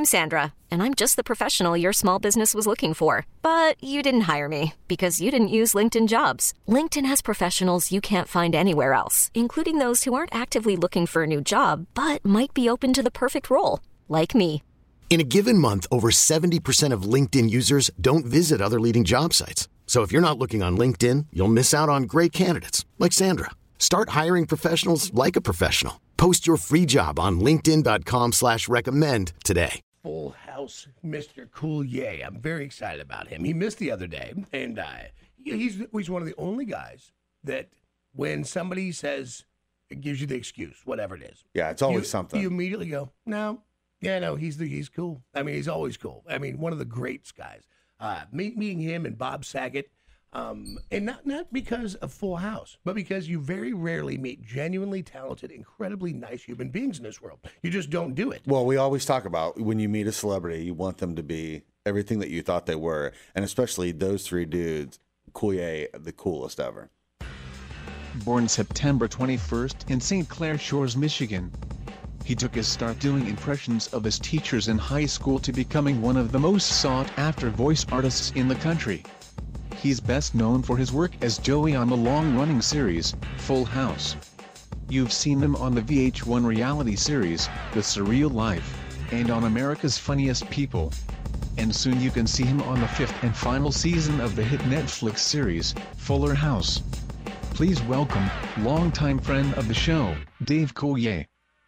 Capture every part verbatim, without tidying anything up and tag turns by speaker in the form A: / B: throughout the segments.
A: I'm Sandra, and I'm just the professional your small business was looking for. But you didn't hire me because you didn't use LinkedIn Jobs. LinkedIn has professionals you can't find anywhere else, including those who aren't actively looking for a new job, but might be open to the perfect role, like me.
B: In a given month, over seventy percent of LinkedIn users don't visit other leading job sites. So if you're not looking on LinkedIn, you'll miss out on great candidates like Sandra. Start hiring professionals like a professional. Post your free job on linkedin.com slash recommend today.
C: Full House, Mister Coulier. I'm very excited about him. He missed the other day, and uh, he's, he's one of the only guys that when somebody says, it gives you the excuse, whatever it is.
D: Yeah, it's always
C: you,
D: something.
C: You immediately go, no, yeah, no, he's the, he's cool. I mean, he's always cool. I mean, one of the greats guys. Uh, meet, meeting him and Bob Saget. Um, and not, not because of Full House, but because you very rarely meet genuinely talented, incredibly nice human beings in this world. You just don't do it.
D: Well, we always talk about when you meet a celebrity, you want them to be everything that you thought they were. And especially those three dudes, Coulier, the coolest ever.
E: Born September twenty-first in Saint Clair Shores, Michigan. He took his start doing impressions of his teachers in high school to becoming one of the most sought-after voice artists in the country. He's best known for his work as Joey on the long-running series, Full House. You've seen him on the V H one reality series, The Surreal Life, and on America's Funniest People. And soon you can see him on the fifth and final season of the hit Netflix series, Fuller House. Please welcome, longtime friend of the show, Dave Coulier.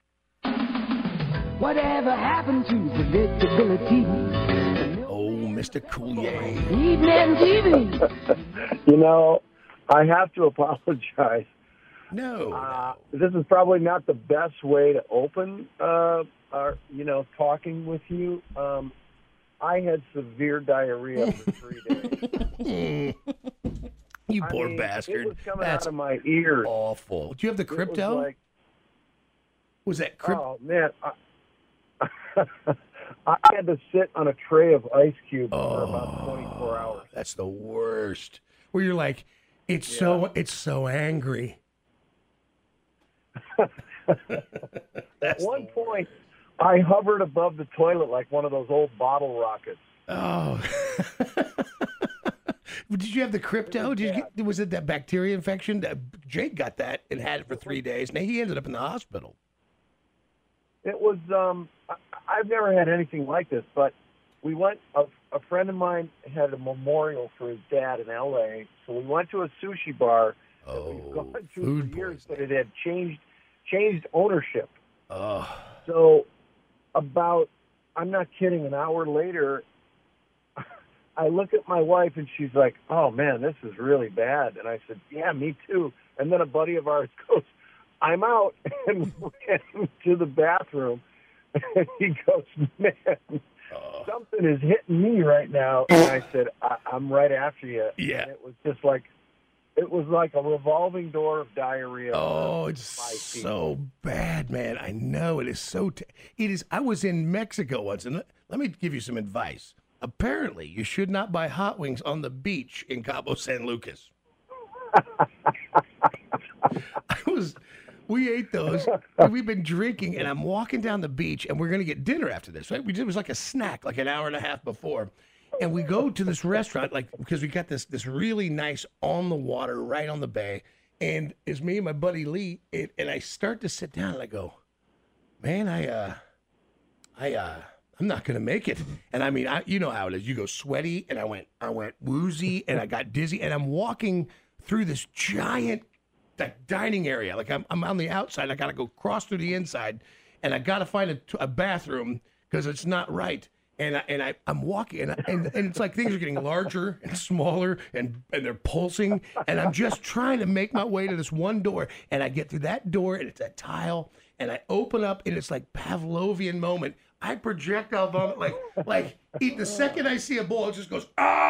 F: Whatever happened to predictability?
C: Mister Coulier.
F: Evening T V.
G: You know, I have to apologize.
C: No,
G: uh, no. This is probably not the best way to open, uh, our, you know, talking with you. Um, I had severe diarrhea for three days.
C: You
G: I
C: poor
G: mean,
C: bastard.
G: It was coming
C: That's
G: out of my ears.
C: Awful. Do you have the crypto?
G: Was, like,
C: was that crypto?
G: Oh, man. I, I had to sit on a tray of ice cubes
C: oh,
G: for about twenty-four hours.
C: That's the worst. Where you're like, it's yeah. so it's so angry.
G: At one point, I hovered above the toilet like one of those old bottle rockets.
C: Oh. Did you have the crypto? Did you get, was it that bacteria infection? Jake got that and had it for three days. Now he ended up in the hospital.
G: It was, um, I've never had anything like this, but we went, a, a friend of mine had a memorial for his dad in L A, so we went to a sushi bar
C: oh,
G: that we've gone to for years, but it had changed, changed ownership.
C: Oh.
G: So about, I'm not kidding, an hour later, I look at my wife and she's like, oh man, this is really bad. And I said, yeah, me too. And then a buddy of ours goes, I'm out, and ran to the bathroom, and he goes, man,
C: oh.
G: something is hitting me right now. And I said, I- I'm right after you.
C: Yeah.
G: And it was just like, it was like a revolving door of diarrhea.
C: Oh, it's so bad, man. I know, it is so, t- it is, I was in Mexico once, and let, let me give you some advice. Apparently, you should not buy hot wings on the beach in Cabo San Lucas. I was... We ate those, and we've been drinking, and I'm walking down the beach, and we're going to get dinner after this, right? We did, it was like a snack, like an hour and a half before. And we go to this restaurant, like, because we got this this really nice on the water, right on the bay. And it's me and my buddy Lee, and, and I start to sit down, and I go, man, I, uh, I, uh, I'm not going to make it. And I mean, I, you know how it is. You go sweaty, and I went, I went woozy, and I got dizzy, and I'm walking through this giant that dining area. Like I'm, I'm on the outside. I got to go cross through the inside, and I got to find a, a bathroom because it's not right. And I, and I, I'm walking, and, I, and and it's like things are getting larger and smaller, and, and they're pulsing. And I'm just trying to make my way to this one door, and I get through that door, and it's a tile, and I open up, and it's like Pavlovian moment. I projectile vomit like like eat the second I see a bowl, it just goes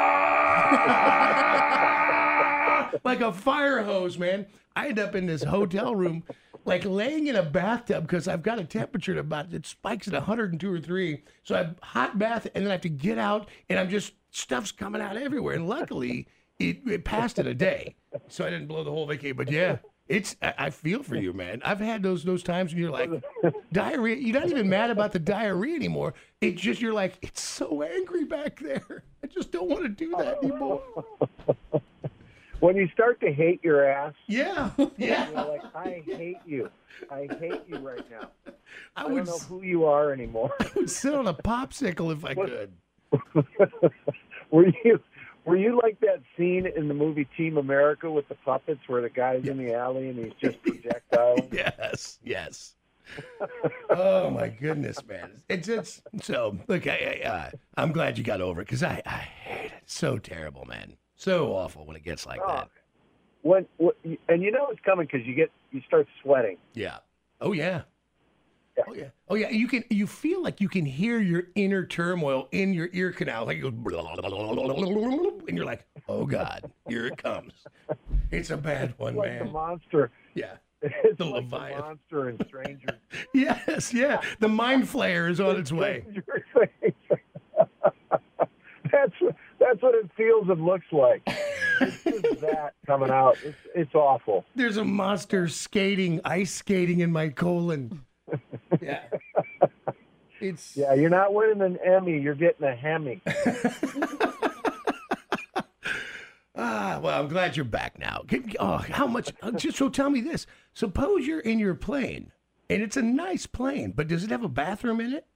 C: ah like a fire hose, man. I end up in this hotel room, like laying in a bathtub because I've got a temperature at about, it spikes at one hundred two or three. So I have hot bath, and then I have to get out, and I'm just, stuff's coming out everywhere. And luckily, it, it passed in a day. So I didn't blow the whole vacation. But yeah, It's I, I feel for you, man. I've had those those times when you're like diarrhea. You're not even mad about the diarrhea anymore. It's just you're like, it's so angry back there. I just don't want to do that anymore.
G: When you start to hate your ass,
C: Yeah, yeah.
G: you're like, I hate you. I hate you right now.
C: I
G: I
C: would
G: don't know who you are anymore.
C: I would sit on a popsicle if I could.
G: Were you were you like that scene in the movie Team America with the puppets where the guy's in the alley and he's just projectiling?
C: Yes, yes. Oh my goodness, man! It's it's so. Look, I, I uh, I'm glad you got over it because I I hate it. So terrible, man. So awful when it gets like
G: Oh.
C: that.
G: When, when and you know it's coming because you get you start sweating.
C: Yeah. Oh yeah.
G: Yeah.
C: Oh yeah. Oh yeah. You can you feel like you can hear your inner turmoil in your ear canal, like it goes, and you're like, oh God, here it comes. It's a bad one,
G: Like the
C: man.
G: monster.
C: Yeah.
G: It's
C: The
G: like the
C: Leviathan.
G: monster in Stranger
C: Yes. Yeah. The mind flayer is on its way.
G: That's what that's what it feels and looks like. It's just that coming out. It's it's awful.
C: There's a monster skating, ice skating in my colon. Yeah. It's
G: Yeah, you're not winning an Emmy. You're getting a Hemi.
C: ah. Well, I'm glad you're back now. Can- Oh, how much? uh, Just so tell me this. Suppose you're in your plane, and it's a nice plane, but does it have a bathroom in it?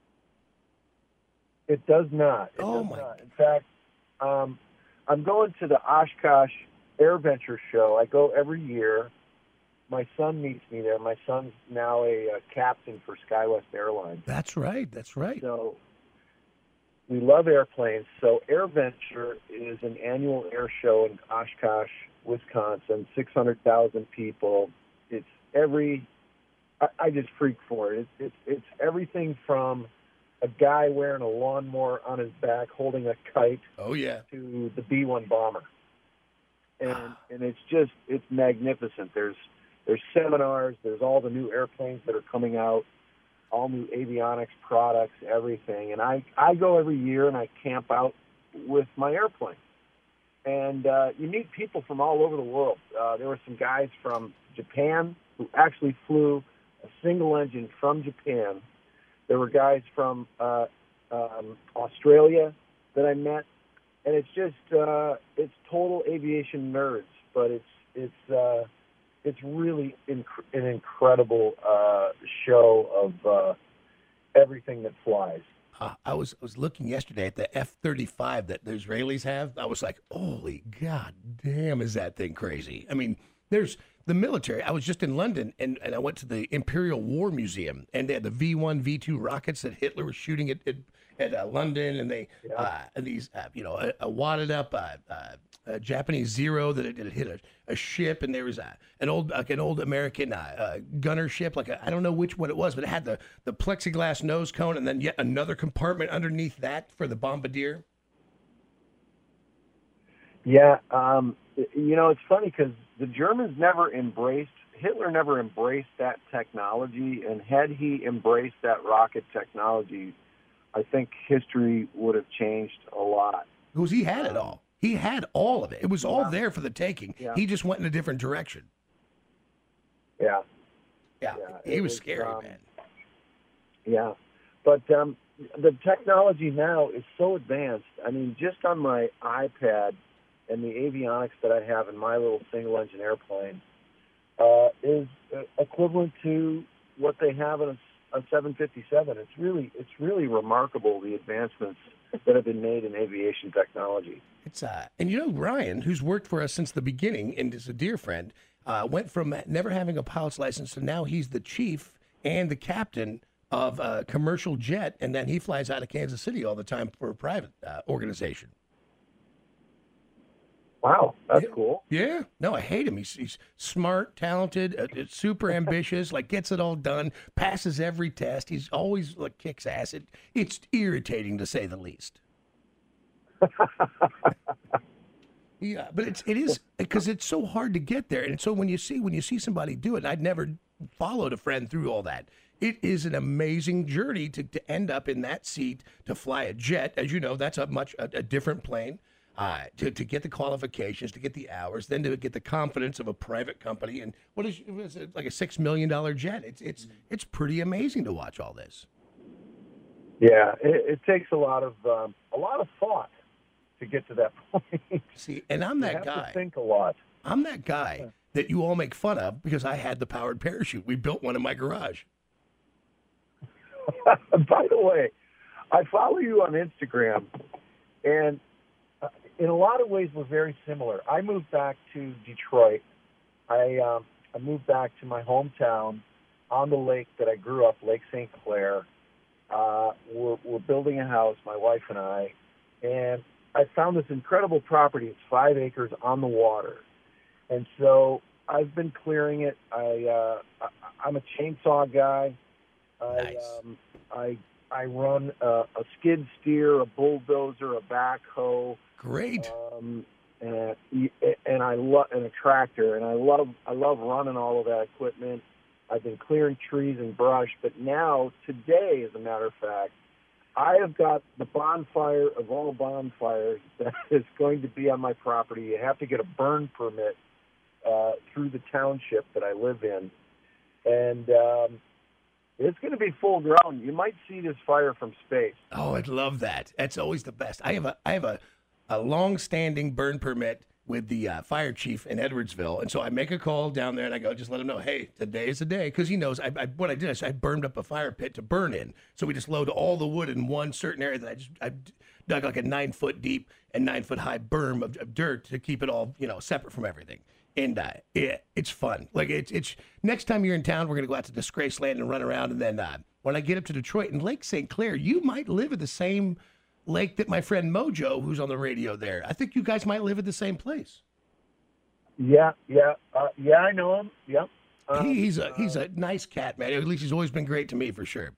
G: It does not. It
C: Oh,
G: does
C: my-
G: not. In fact, um, I'm going to the Oshkosh AirVenture show. I go every year. My son meets me there. My son's now a, uh captain for SkyWest Airlines.
C: That's right. That's right.
G: So we love airplanes. So AirVenture is an annual air show in Oshkosh, Wisconsin. Six hundred thousand people. It's every. I, I just freak for it. It's, it's it's everything from a guy wearing a lawnmower on his back, holding a kite,
C: Oh yeah.
G: to the B one bomber, and and it's just it's magnificent. There's there's seminars. There's all the new airplanes that are coming out, all new avionics products, everything. And I I go every year and I camp out with my airplane, and uh, you meet people from all over the world. Uh, there were some guys from Japan who actually flew a single engine from Japan. There were guys from uh, um, Australia that I met, and it's just uh, it's total aviation nerds, but it's it's uh, it's really inc- an incredible uh, show of uh, everything that flies.
C: Uh, I was I was looking yesterday at the F thirty-five that the Israelis have. I was like, holy god damn, is that thing crazy? I mean, there's the military. I was just in London, and, and I went to the Imperial War Museum, and they had the V one, V two rockets that Hitler was shooting at at, at uh, London, and they uh, and these uh, you know a, a wadded up uh, uh, a Japanese Zero that it, it hit a, a ship, and there was a, an old like an old American uh, uh, gunner ship, like a, I don't know which one it was, but it had the the plexiglass nose cone, and then yet another compartment underneath that for the bombardier.
G: Yeah, um, you know, it's funny because the Germans never embraced, Hitler never embraced that technology, and had he embraced that rocket technology, I think history would have changed a lot.
C: Because he had it all. He had all of it. It was all
G: Yeah.
C: there for the taking.
G: Yeah.
C: He just went in a different direction.
G: Yeah,
C: Yeah,
G: Yeah,
C: he
G: it
C: was
G: was,
C: scary,
G: um,
C: man.
G: yeah. But um, the technology now is so advanced. I mean, just on my iPad and the avionics that I have in my little single-engine airplane uh, is uh, equivalent to what they have in a, a seven fifty-seven. It's really, it's really remarkable, the advancements that have been made in aviation technology.
C: It's uh, and you know Ryan, who's worked for us since the beginning and is a dear friend, uh, went from never having a pilot's license to now he's the chief and the captain of a commercial jet, and then he flies out of Kansas City all the time for a private uh, organization.
G: Wow, that's
C: Yeah.
G: cool.
C: Yeah, no, I hate him. He's, he's smart, talented, uh, uh, super ambitious, like gets it all done, passes every test. He's always like kicks ass. It, it's irritating to say the least. Yeah, but it's it is because it's so hard to get there, and so when you see when you see somebody do it, and I'd never followed a friend through all that. It is an amazing journey to, to end up in that seat to fly a jet. As you know, that's a much a, a different plane. uh, to to get the qualifications, to get the hours, then to get the confidence of a private company. And what is, what is it, like a six million dollar jet? It's it's it's pretty amazing to watch all this.
G: Yeah, it, it takes a lot of um, a lot of thought to get to that point.
C: See, and I'm
G: You
C: that
G: have
C: guy.
G: to think a lot.
C: I'm that guy that you all make fun of because I had the powered parachute. We built one in my garage.
G: By the way, I follow you on Instagram, and uh, in a lot of ways we're very similar. I moved back to Detroit. I um, I moved back to my hometown on the lake that I grew up, Lake Saint Clair. Uh, we're, we're building a house, my wife and I, and I found this incredible property. It's five acres on the water, and so I've been clearing it. I, uh, I I'm a chainsaw guy.
C: Nice.
G: I um, I I run a, a skid steer, a bulldozer, a backhoe.
C: Great.
G: Um, and and I love and a tractor, and I love I love running all of that equipment. I've been clearing trees and brush, but now today, as a matter of fact, I have got the bonfire of all bonfires that is going to be on my property. You have to get a burn permit uh, through the township that I live in, and um, it's going to be full grown. You might see this fire from space.
C: Oh, I'd love that. That's always the best. I have a I have a, a long-standing burn permit with the uh, fire chief in Edwardsville, and so I make a call down there, and I go, just let him know, hey, today is the day, because he knows. I, I what I did is I burned up a fire pit to burn in, so we just load all the wood in one certain area that I just I dug like a nine foot deep and nine foot high berm of, of dirt to keep it all you know separate from everything. And uh, it, it's fun. Like it's it's next time you're in town, we're gonna go out to Disgraceland and run around, and then uh, when I get up to Detroit and Lake Saint Clair, you might live at the same lake that my friend Mojo, who's on the radio there. I think you guys might live at the same place.
G: Yeah, yeah, uh, yeah. I know him. Yep. Um,
C: he, he's a he's a nice cat, man. At least he's always been great to me, for sure.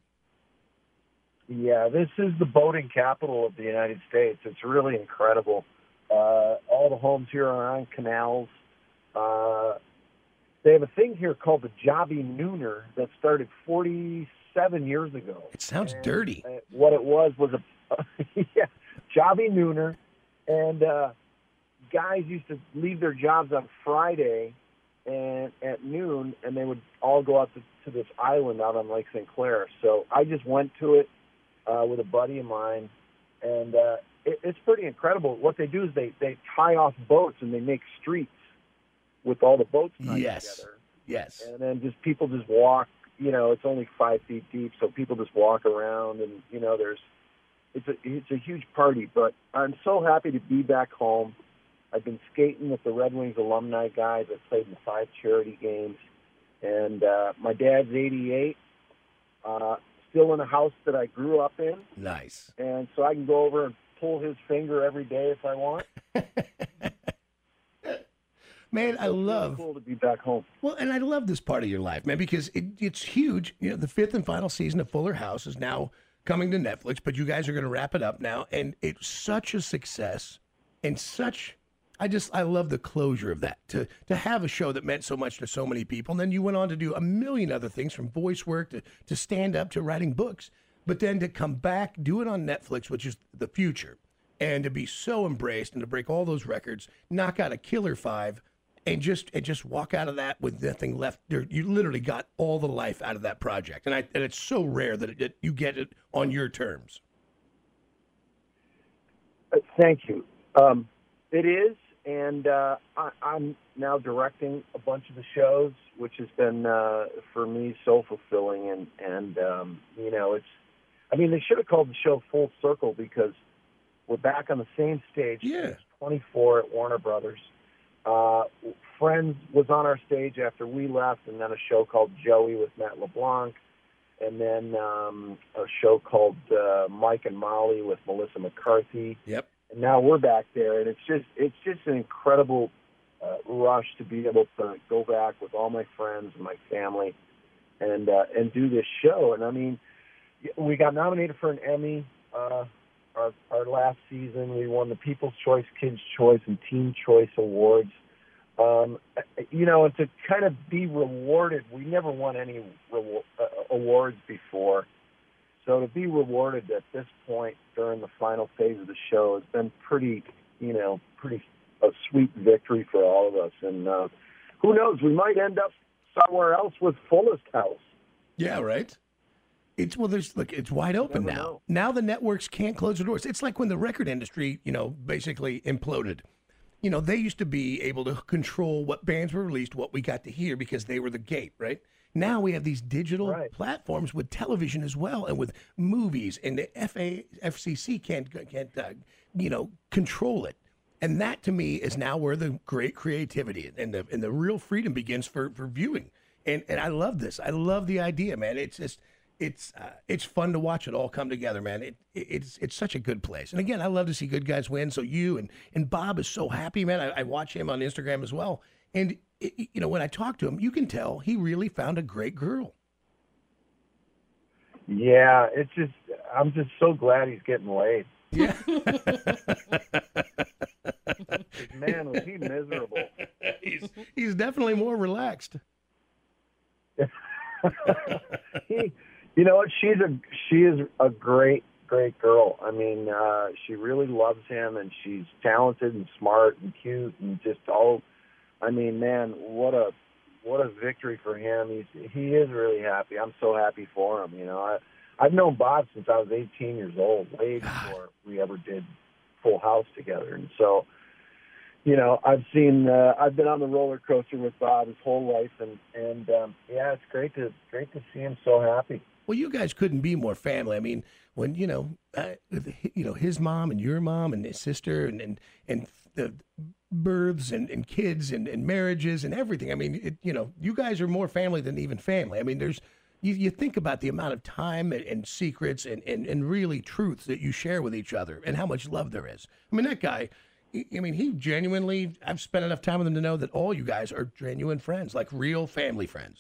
G: Yeah, this is the boating capital of the United States. It's really incredible. Uh, all the homes here are on canals. Uh, they have a thing here called the Jobby Nooner that started forty-seven years ago.
C: It sounds
G: and,
C: dirty.
G: Uh, what it was was a yeah, Jobby Nooner, and uh, guys used to leave their jobs on Friday and at noon, and they would all go out to, to this island out on Lake Saint Clair. So I just went to it uh, with a buddy of mine, and uh, it, it's pretty incredible. What they do is they, they tie off boats and they make streets with all the boats tied
C: Yes.
G: together.
C: Yes.
G: And then just people just walk. You know, it's only five feet deep, so people just walk around, and you know, there's it's a it's a huge party. But I'm so happy to be back home. I've been skating with the Red Wings alumni guys. I've played in five charity games, and uh, my dad's eighty-eight, uh, still in a house that I grew up in.
C: Nice.
G: And so I can go over and pull his finger every day if I want.
C: Man, I
G: It's
C: love.
G: really cool to be back home.
C: Well, and I love this part of your life, man, because it, it's huge. You know, the fifth and final season of Fuller House is now coming to Netflix, but you guys are going to wrap it up now, and it's such a success and such. I just I love the closure of that to to have a show that meant so much to so many people, and then you went on to do a million other things, from voice work to to stand up to writing books, but then to come back, do it on Netflix, which is the future, and to be so embraced and to break all those records, knock out a killer five. And just and just walk out of that with nothing left. There, you literally got all the life out of that project, and I and it's so rare that it, it, you get it on your terms.
G: Uh, Thank you. Um, it is, and uh, I, I'm now directing a bunch of the shows, which has been uh, for me so fulfilling. And and um, you know, it's. I mean, they should have called the show Full Circle because we're back on the same stage.
C: Yeah.
G: Stage twenty-four at Warner Brothers. Uh, Friends was on our stage after we left, and then a show called Joey with Matt LeBlanc, and then um, a show called uh, Mike and Molly with Melissa McCarthy.
C: Yep.
G: And now we're back there, and it's just it's just an incredible uh, rush to be able to go back with all my friends and my family, and uh, and do this show. And I mean, we got nominated for an Emmy. Uh, Our, our last season, we won the People's Choice, Kids' Choice, and Teen Choice Awards. Um, you know, and to kind of be rewarded, we never won any reward, uh, awards before. So to be rewarded at this point during the final phase of the show has been pretty, you know, pretty a sweet victory for all of us. And uh, who knows, we might end up somewhere else with Fullest House.
C: Yeah, right. It's well, there's look, it's wide open now.
G: know.
C: Now the networks can't close their doors. It's like when the record industry, you know, basically imploded. You know, they used to be able to control what bands were released, what we got to hear, because they were the gate, right? Now we have these digital
G: Right.
C: platforms with television as well, and with movies, and the F A F C C can't can't uh, you know control it. And that to me is now where the great creativity and the and the real freedom begins for, for viewing. And and I love this. I love the idea, man. It's just it's uh, it's fun to watch it all come together, man. It, it it's it's such a good place. And again, I love to see good guys win. So you and and Bob is so happy, man. I, I watch him on Instagram as well. And it, you know, when I talk to him, you can tell he really found a great girl.
G: Yeah, it's just I'm just so glad he's getting laid.
C: Yeah.
G: Man, was he miserable.
C: he's he's definitely more relaxed.
G: he, you know what? She's a she is a great great girl. I mean, uh, she really loves him, and she's talented and smart and cute and just all. I mean, man, what a what a victory for him. He's he is really happy. I'm so happy for him. You know, I I've known Bob since I was eighteen years old, way before we ever did Full House together, and so. You know, I've seen, uh, I've been on the roller coaster with Bob his whole life, and and um, yeah, it's great to great to see him so happy.
C: Well, you guys couldn't be more family. I mean, when you know, uh, you know, his mom and your mom and his sister, and and and the births and, and kids and, and marriages and everything. I mean, it, you know, you guys are more family than even family. I mean, there's you, you think about the amount of time and, and secrets and, and and really truths that you share with each other, and how much love there is. I mean, that guy. I mean, he genuinely, I've spent enough time with him to know that all you guys are genuine friends, like real family friends.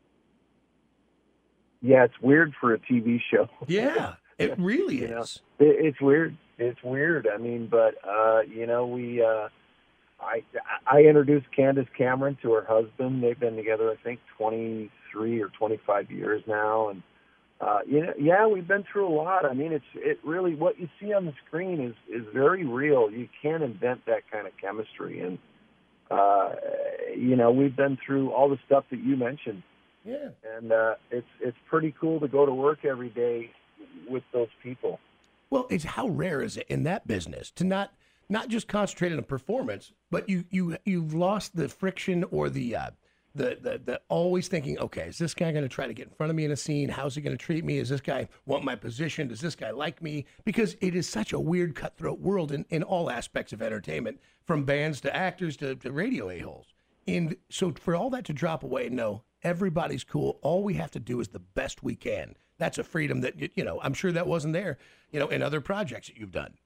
G: Yeah, it's weird for a T V show.
C: Yeah, it really
G: you know,
C: is.
G: it, it's weird. It's weird. I mean, but, uh, you know, we, uh, I, I introduced Candace Cameron to her husband. They've been together, I think, twenty-three or twenty-five years now. And, Uh, you know, yeah, we've been through a lot. I mean, it's it really what you see on the screen is is very real. You can't invent that kind of chemistry, and uh, you know, we've been through all the stuff that you mentioned.
C: Yeah,
G: and uh, it's it's pretty cool to go to work every day with those people.
C: Well, it's how rare is it in that business to not not just concentrate on a performance, but you you you've lost the friction or the. Uh, The, the the always thinking, okay, is this guy going to try to get in front of me in a scene? How's he going to treat me? Is this guy want my position? Does this guy like me? Because it is such a weird, cutthroat world in, in all aspects of entertainment, from bands to actors to, to radio a-holes. And so for all that to drop away, no, everybody's cool. All we have to do is the best we can. That's a freedom that, you know, I'm sure that wasn't there, you know, in other projects that you've done.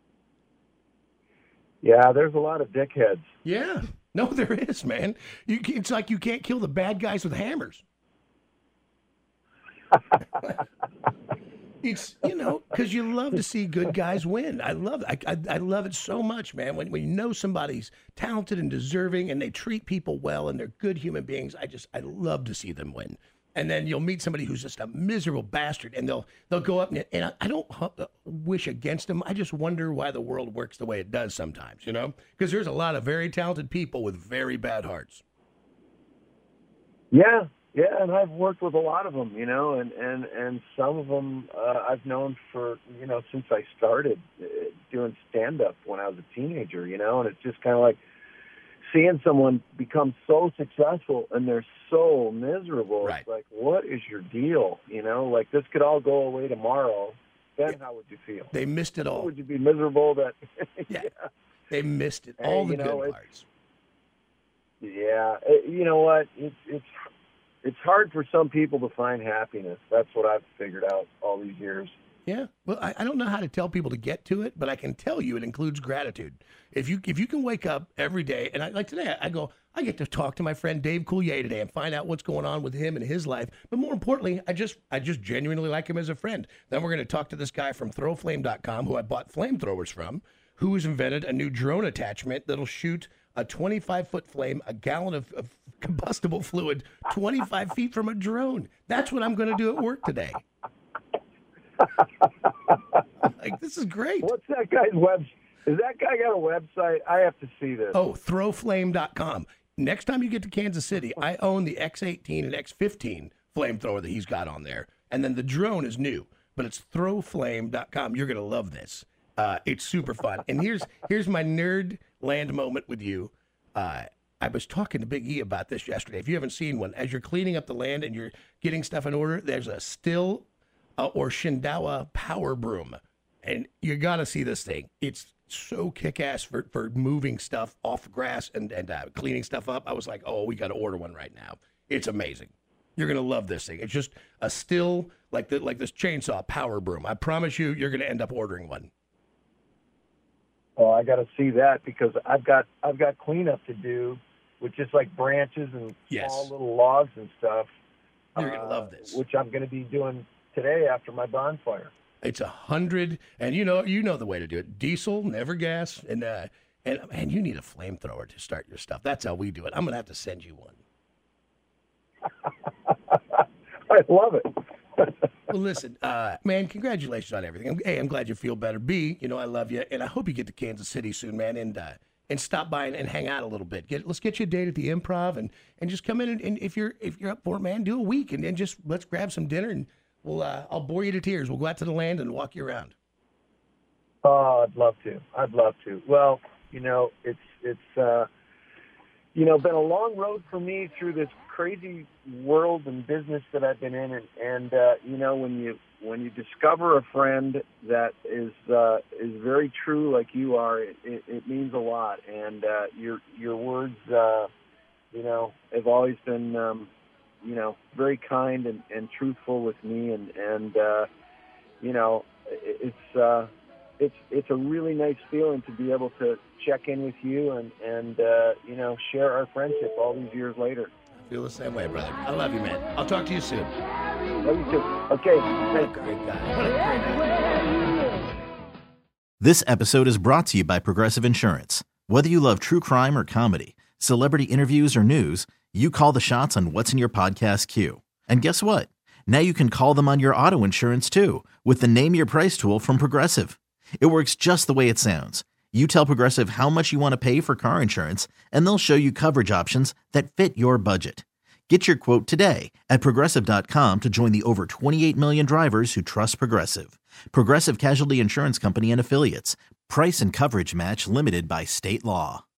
G: Yeah, there's a lot of dickheads.
C: Yeah. No, there is, man. You, it's like you can't kill the bad guys with hammers. It's, you know, because you love to see good guys win. I love it. I, I, I love it so much, man. When, when you know somebody's talented and deserving and they treat people well and they're good human beings, I just, I love to see them win. And then you'll meet somebody who's just a miserable bastard, and they'll they'll go up and, and I, I don't wish against them. I just wonder why the world works the way it does sometimes, you know? Because there's a lot of very talented people with very bad hearts.
G: Yeah, yeah, and I've worked with a lot of them, you know, and, and, and some of them uh, I've known for, you know, since I started uh, doing stand-up when I was a teenager, you know, and it's just kind of like, seeing someone become so successful and they're so miserable,
C: right.
G: It's like, what is your deal? You know, like this could all go away tomorrow. Then how would you feel?
C: They missed it all.
G: Would you be miserable that?
C: yeah.
G: yeah,
C: they missed it. All
G: hey,
C: the
G: know,
C: good parts.
G: Yeah, it, you know what? It's it's it's hard for some people to find happiness. That's what I've figured out all these years.
C: Yeah, well, I, I don't know how to tell people to get to it, but I can tell you it includes gratitude. If you if you can wake up every day, and I, like today, I go, I get to talk to my friend Dave Coulier today and find out what's going on with him and his life. But more importantly, I just I just genuinely like him as a friend. Then we're going to talk to this guy from throw flame dot com, who I bought flamethrowers from, who's invented a new drone attachment that'll shoot a twenty-five foot flame, a gallon of, of combustible fluid, twenty-five feet from a drone. That's what I'm going to do at work today. Like, this is great.
G: What's that guy's web? Has that guy got a website? I have to see this.
C: Oh, throw flame dot com. Next time you get to Kansas City, I own the X eighteen and X fifteen flamethrower that he's got on there. And then the drone is new, but it's throw flame dot com. You're going to love this. Uh, it's super fun. And here's here's my nerd land moment with you. Uh, I was talking to Big E about this yesterday. If you haven't seen one, as you're cleaning up the land and you're getting stuff in order, there's a Stihl uh, or Shindawa power broom. And you got to see this thing. It's so kick-ass for, for moving stuff off grass and, and uh, cleaning stuff up. I was like, oh, we got to order one right now. It's amazing. You're going to love this thing. It's just a Stihl, like the, like this chainsaw power broom. I promise you, you're going to end up ordering one.
G: Oh, I got to see that because I've got I've got cleanup to do with just like branches and
C: Yes.
G: small little logs and stuff.
C: You're going to
G: uh,
C: love this.
G: Which I'm going to be doing today after my bonfire.
C: It's a hundred, and you know you know the way to do it. Diesel, never gas, and uh, and and you need a flamethrower to start your stuff. That's how we do it. I'm gonna have to send you one.
G: I love it.
C: Well, listen, uh, man, congratulations on everything. A, I'm glad you feel better. B, you know I love you, and I hope you get to Kansas City soon, man, and uh, and stop by and, and hang out a little bit. Get let's get you a date at the Improv, and, and just come in and, and if you're if you're up for it, man, do a week, and then just let's grab some dinner and. We'll, uh, I'll bore you to tears. We'll go out to the land and walk you around.
G: Oh, I'd love to. I'd love to. Well, you know, it's it's uh, you know been a long road for me through this crazy world and business that I've been in, and, and uh, you know when you when you discover a friend that is uh, is very true like you are, it, it, it means a lot. And uh, your your words, uh, you know, have always been. Um, you know, very kind and, and truthful with me. And, and uh, you know, it's, uh, it's, it's a really nice feeling to be able to check in with you and, and uh, you know, share our friendship all these years later.
C: I feel the same way, brother. I love you, man. I'll talk to you soon.
G: Love you too. Okay.
C: What a great guy. What a great guy.
H: This episode is brought to you by Progressive Insurance. Whether you love true crime or comedy, celebrity interviews or news, you call the shots on what's in your podcast queue. And guess what? Now you can call them on your auto insurance too with the Name Your Price tool from Progressive. It works just the way it sounds. You tell Progressive how much you want to pay for car insurance, and they'll show you coverage options that fit your budget. Get your quote today at Progressive dot com to join the over twenty-eight million drivers who trust Progressive. Progressive Casualty Insurance Company and Affiliates. Price and coverage match limited by state law.